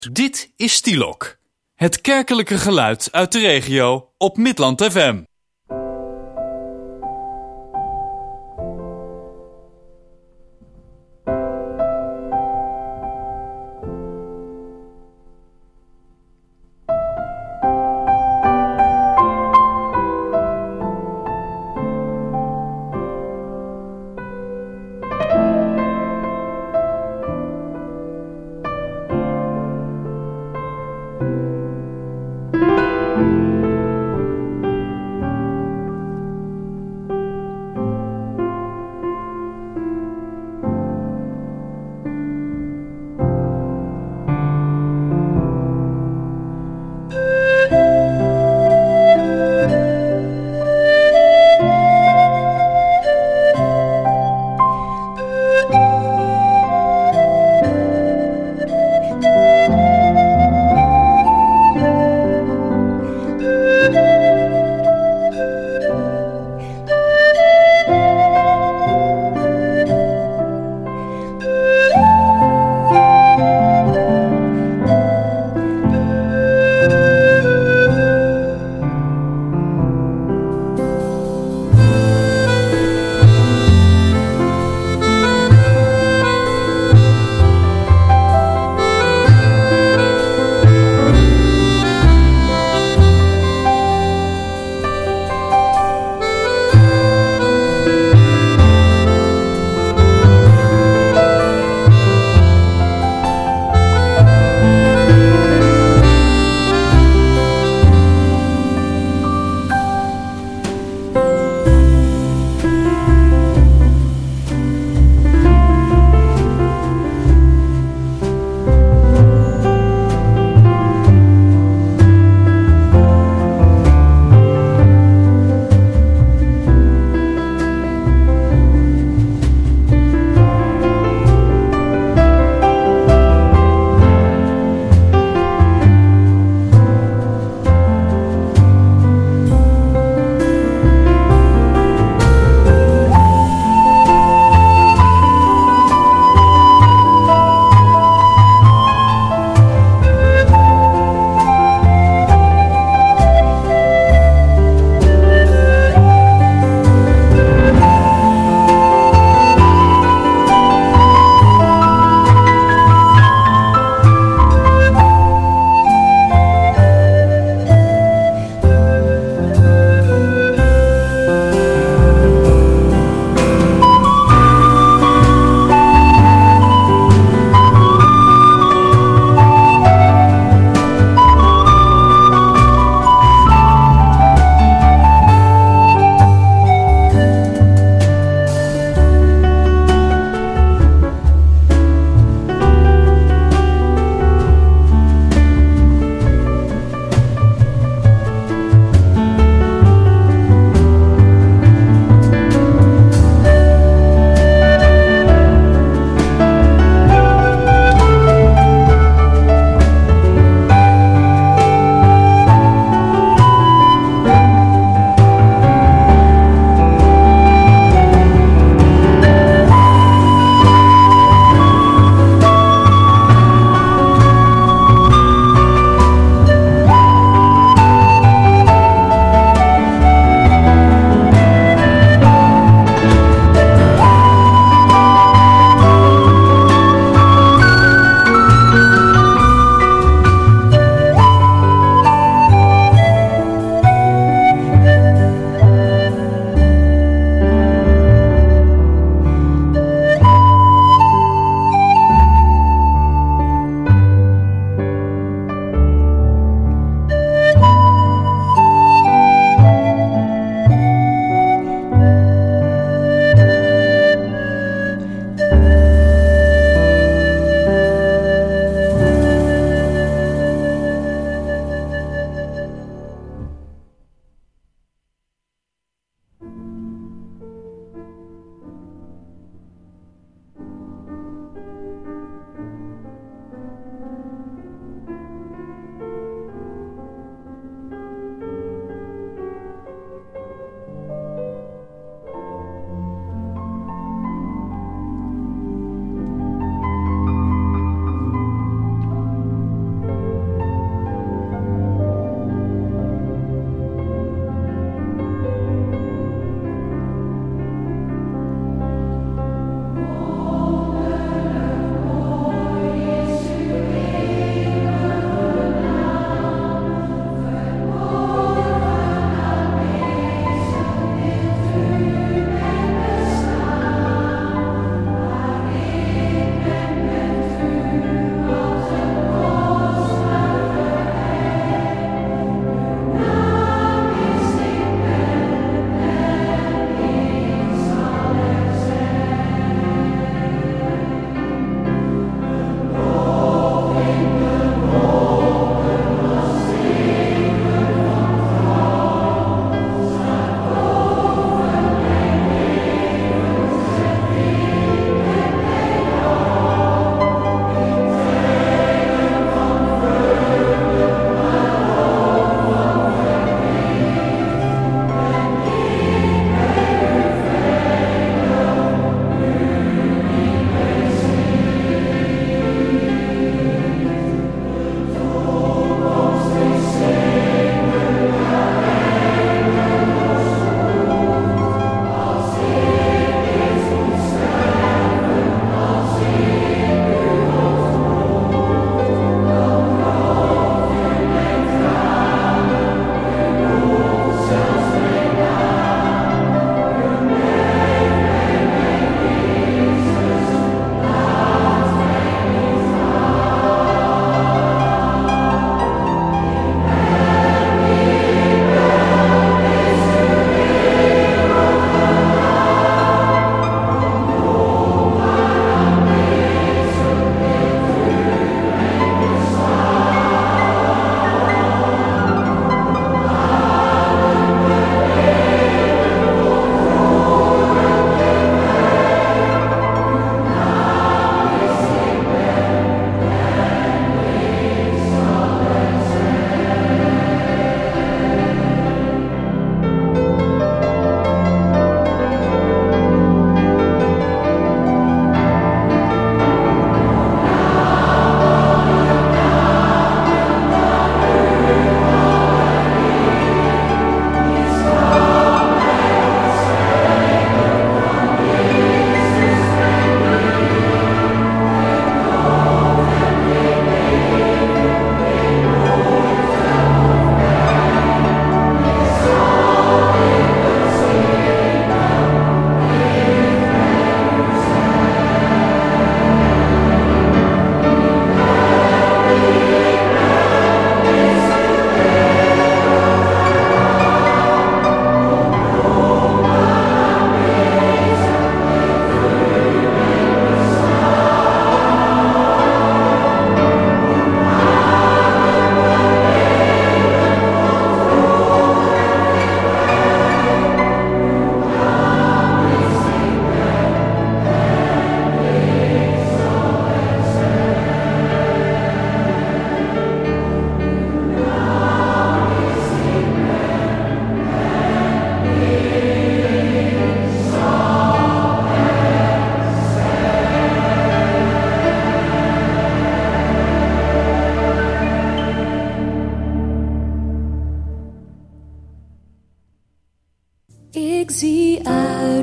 Dit is Stilok, het kerkelijke geluid uit de regio op Midland FM.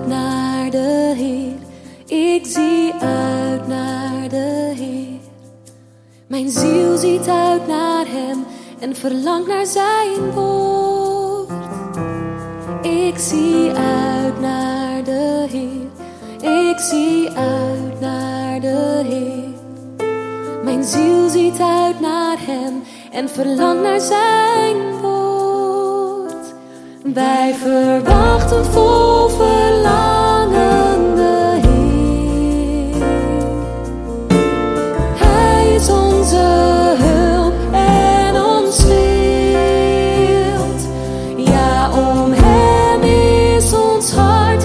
naar de Heer. Ik zie uit naar de Heer. Mijn ziel ziet uit naar Hem en verlangt naar zijn woord. Ik zie uit naar de Heer. Ik zie uit naar de Heer. Mijn ziel ziet uit naar Hem en verlangt naar zijn woord. Wij verwachten vol verlangen de Heer. Hij is onze hulp en ons schild. Ja, om Hem is ons hart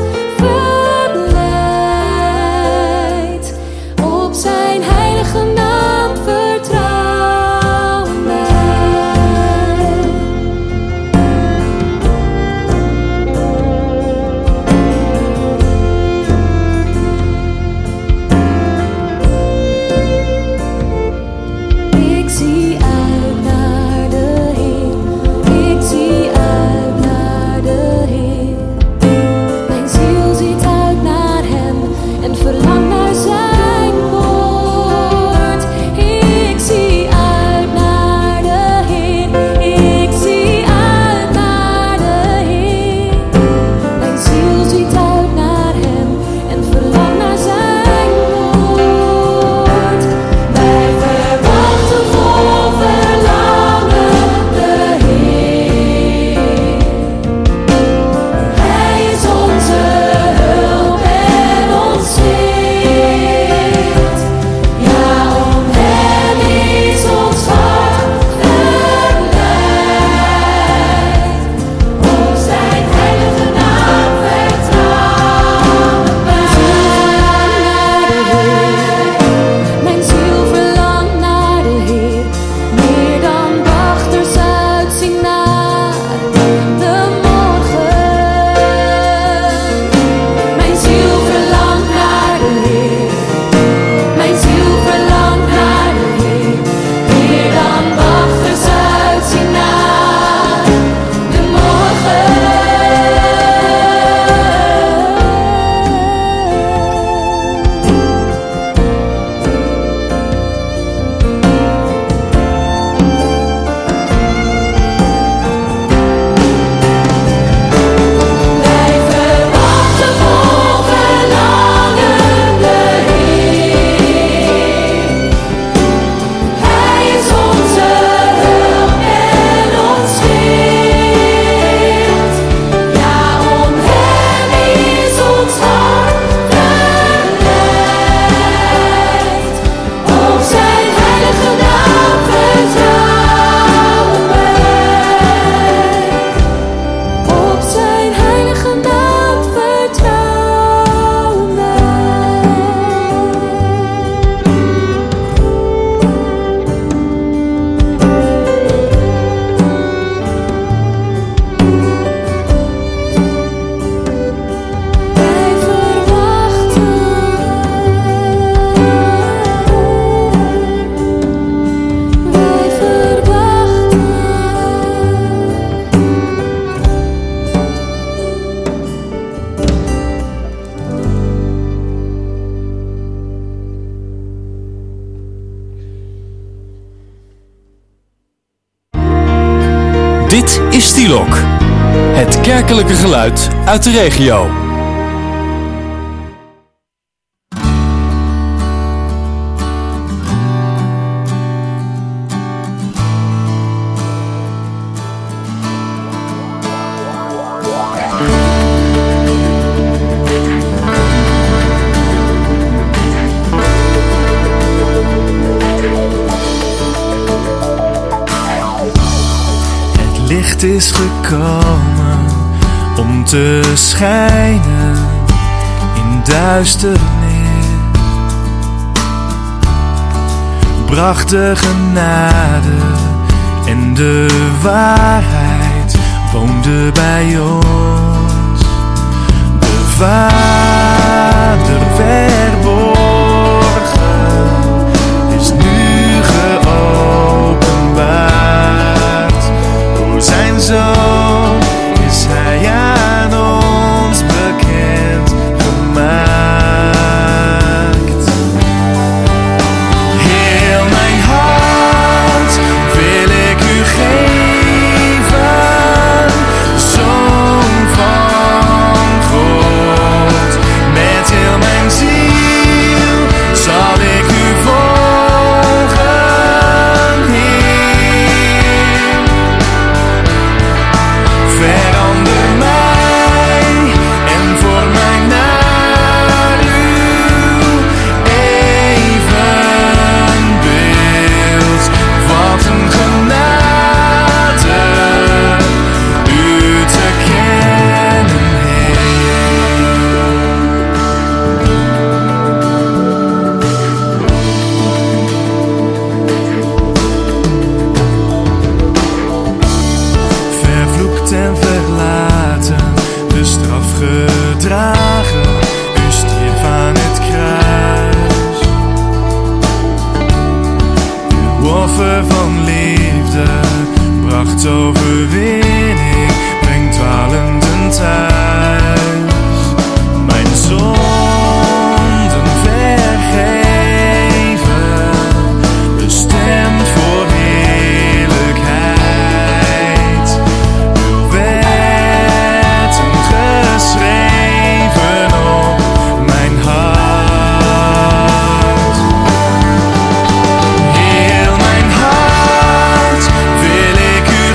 verblijd. Op zijn heilige naam vertrouwen wij. Ik zie uit naar de Heer. Ik zie uit naar de Heer. Mijn ziel ziet uit naar Hem en verlangt naar zijn woord. Ik zie uit naar de Heer. Ik zie uit naar de Heer. Mijn ziel ziet uit naar Hem en verlangt naar zijn woord. Wij verwachten vol verlangen de Heer. Hij is onze hulp en ons schild. Ja, om Hem is ons hart verblijd. Op zijn heilige naam vertrouwen wij. Mijn ziel verlangt naar de Heer, meer dan wachters uitzien naar de morgen. Mijn ziel verlangt naar de Heer. Mijn ziel verlangt naar de Heer, meer dan wachters uitzien naar de morgen. Wij verwachten vol verlangen de Heer. Hij is onze hulp en ons schild. Ja, om Hem is ons hart verblijd. Op zijn heilige naam vertrouwen wij. Op zijn heilige naam vertrouwen wij. Wij verwachten. Wij verwachten. Dit is Stielok, het kerkelijke geluid uit de regio. Het licht is gekomen om te schijnen in duisternis. Bracht de genade en de waarheid woonde bij ons. De Vader verborgen is nu geopenbaard. Door zijn Zoon is Hij aan ons bekend. overwinning brengt dwalenden thuis. Mijn zonden vergeven, bestemd voor heerlijkheid. Uw wetten geschreven op mijn hart. Heel mijn hart wil ik u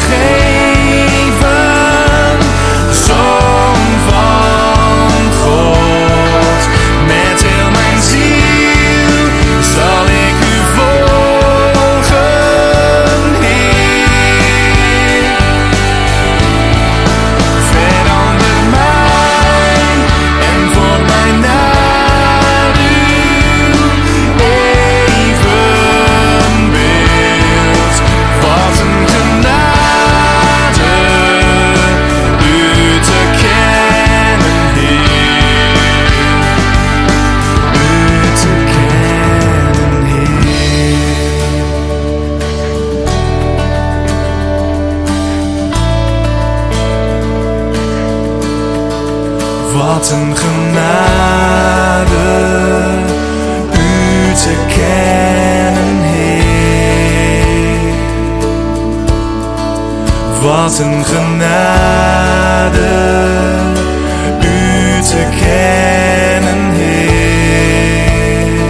geven, zoon van God. Met heel mijn ziel zal ik u volgen, Heer. Verander mij en vorm mij naar uw evenbeeld. Wat een genade u te kennen, Heer. U te kennen, Heer. Wat een genade u te kennen, Heer. Wat een genade u te kennen, Heer.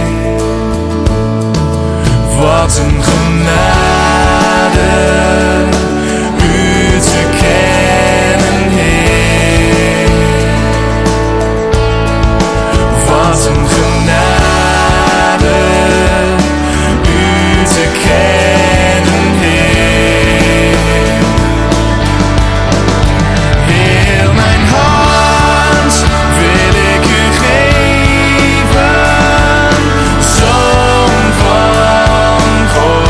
Wat een genade u te kennen, Heer. Wat een genade u te kennen, Heer. Heel mijn hart wil ik u geven, zoon van God.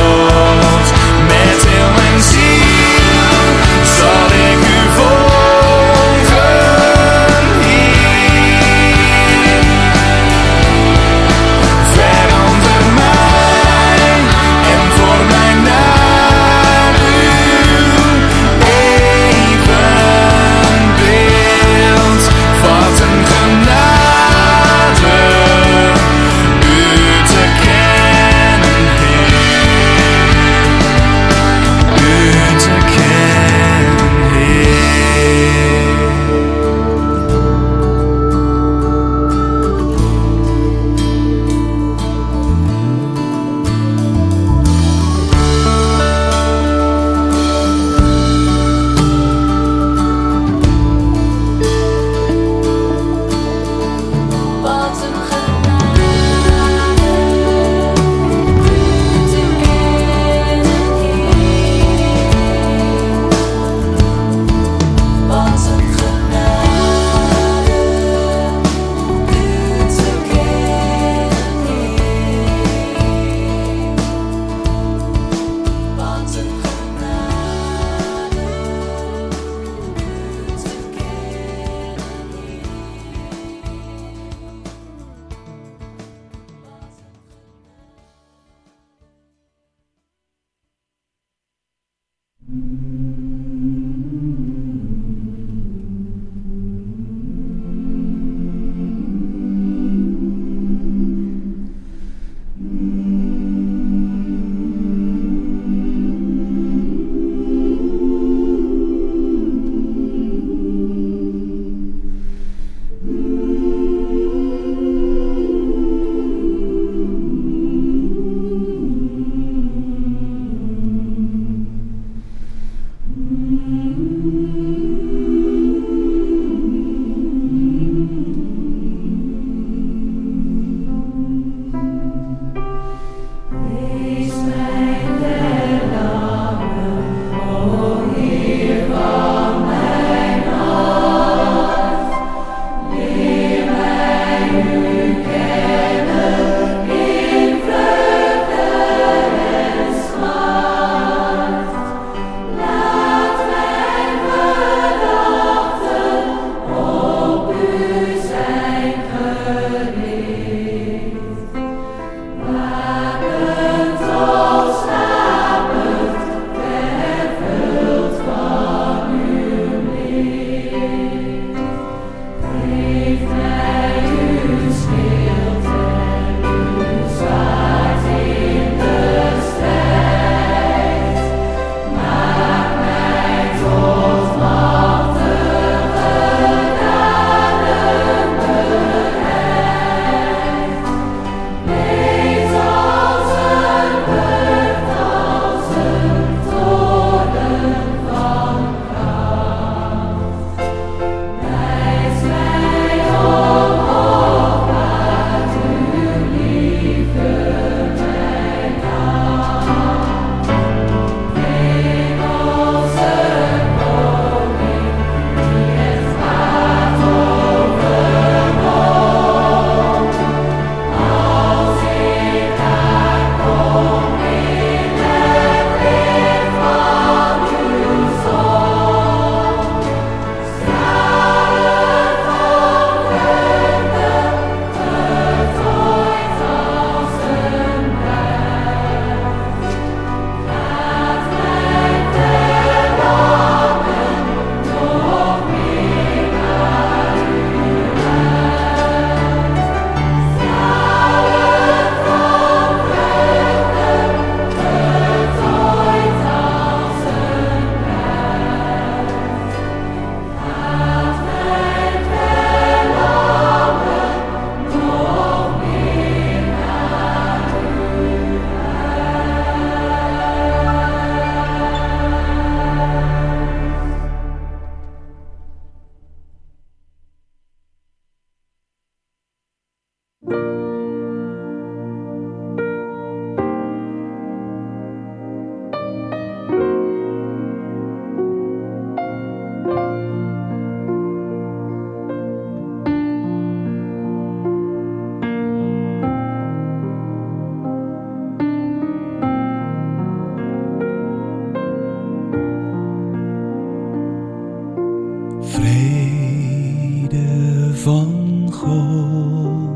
van God,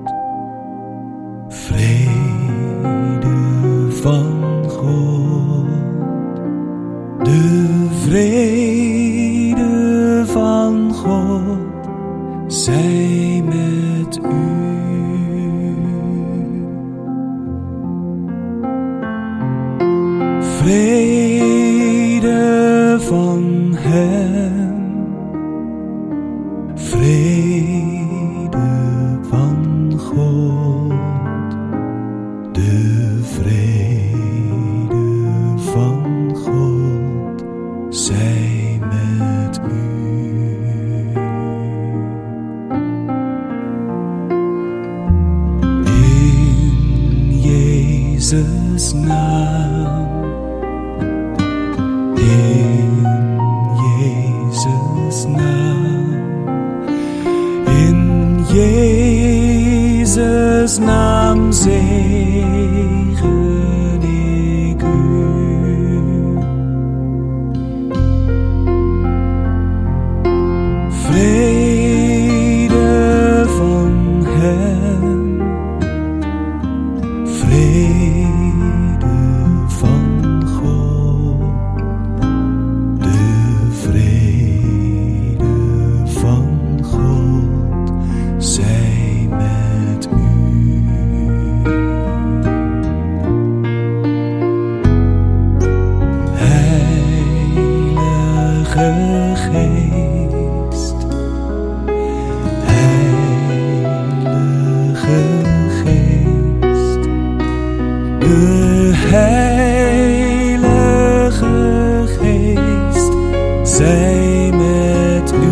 vrede van God, de vrede van God zij met u. Vrede van Hem, vrede van God, de vrede van God zij met u. In Jezus' naam, in Jezus' naam, in Jezus' naam zegen ik u. Vrede van Hem, vrede van God, de vrede van God zij met u. Heilige Geest, Heilige Geest, de Heilige Geest zij met u.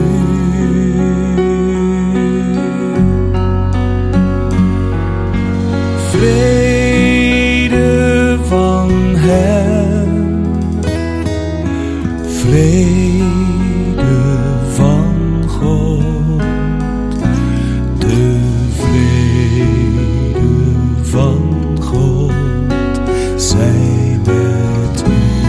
Vrede van Hem, vrede van God, de vrede van God zij met u.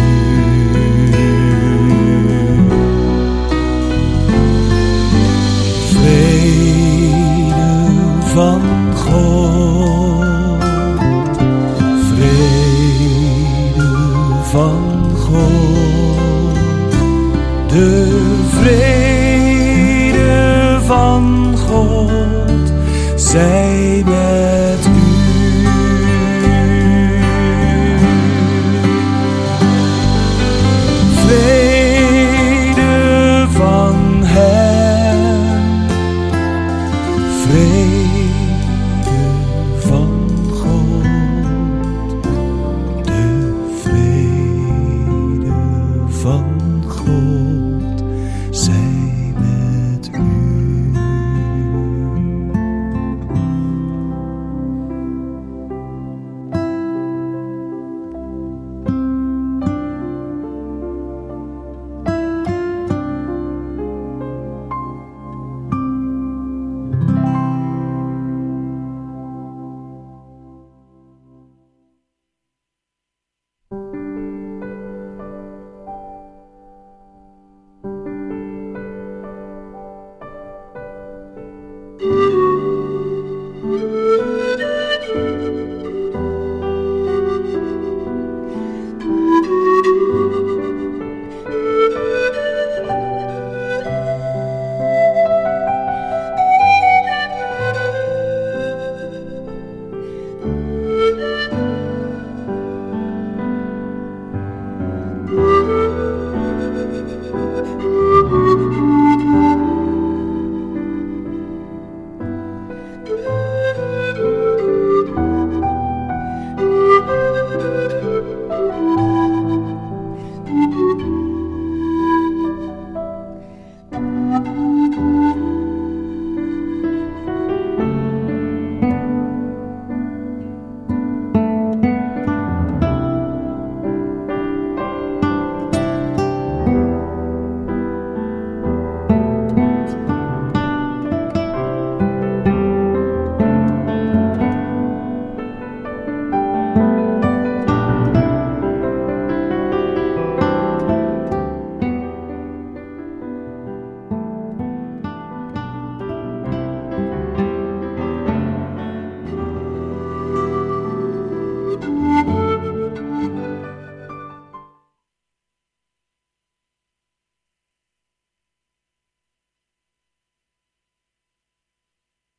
Vrede van God, vrede van God, de vrede van God zij met u. Vrede van Hem, vrede van God, de vrede van